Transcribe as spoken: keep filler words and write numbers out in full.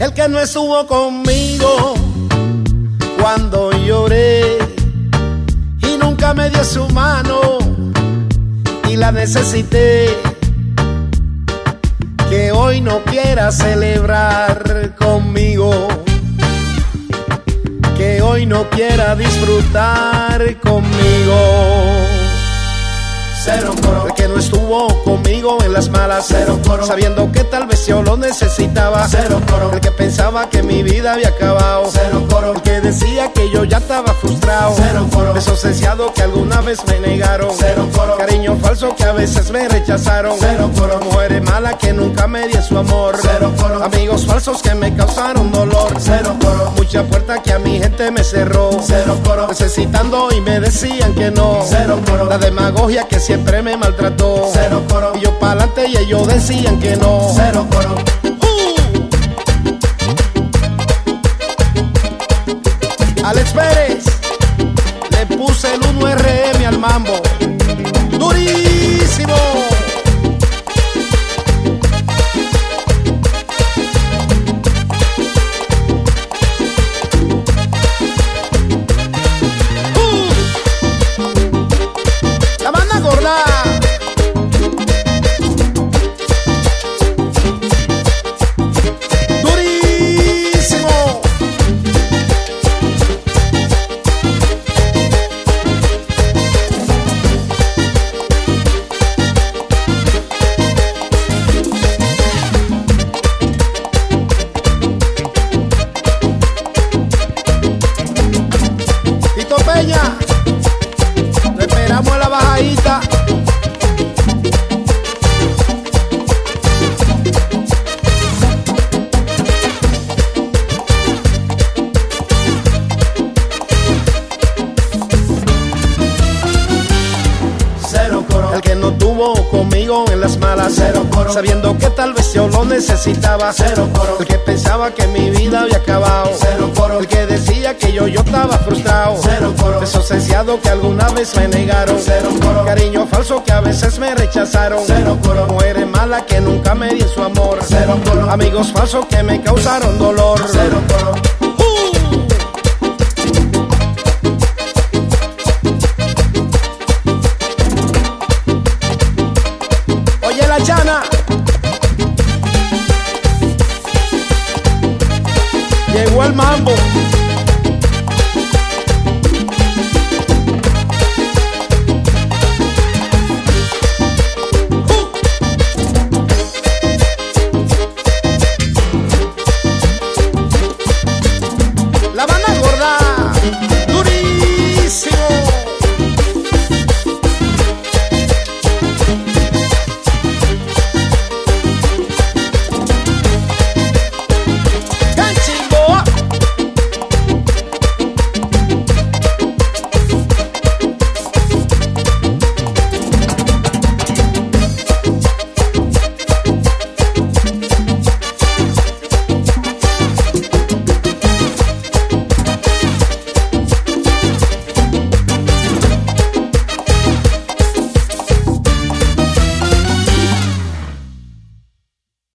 El que no estuvo conmigo cuando lloré y nunca me dio su mano y la necesité. Que hoy no quiera celebrar conmigo, que hoy no quiera disfrutar conmigo. Cero coro. El que no estuvo conmigo en las malas, cero coro. Sabiendo que tal vez yo lo necesitaba, cero coro. El que pensaba que mi vida había acabado, cero coro. El que decía que yo ya estaba frustrado, cero coro. Desasociado que alguna vez me negaron, cero coro. Cariño falso que a veces me rechazaron, cero coro. Mujeres malas que nunca me di su amor, cero coro. Amigos falsos que me causaron dolor, cero coro. Mucha puerta que a mi gente me cerró, cero coro. Necesitando y me decían que no, cero coro. La demagogia que siempre siempre me maltrató, cero coro. Y yo pa'lante y ellos decían que no, cero coro. uh. Alex Pérez le puse el uno R M al mambo, durísimo. Peña, lo esperamos en la bajadita. Cero coro. El que no tuvo conmigo en las malas, cero coro. Sabiendo que tal vez yo lo necesitaba, cero coro. El que pensaba que mi vida había acabado, cero coro. El que decía que yo, yo estaba frustrado, cero coro. Desasociado que alguna vez me negaron, cero coro. Cariño falso que a veces me rechazaron, cero coro. Mujeres malas que nunca me di su amor, cero coro. Amigos falsos que me causaron dolor, cero coro. Oye la Chana, llegó el mambo.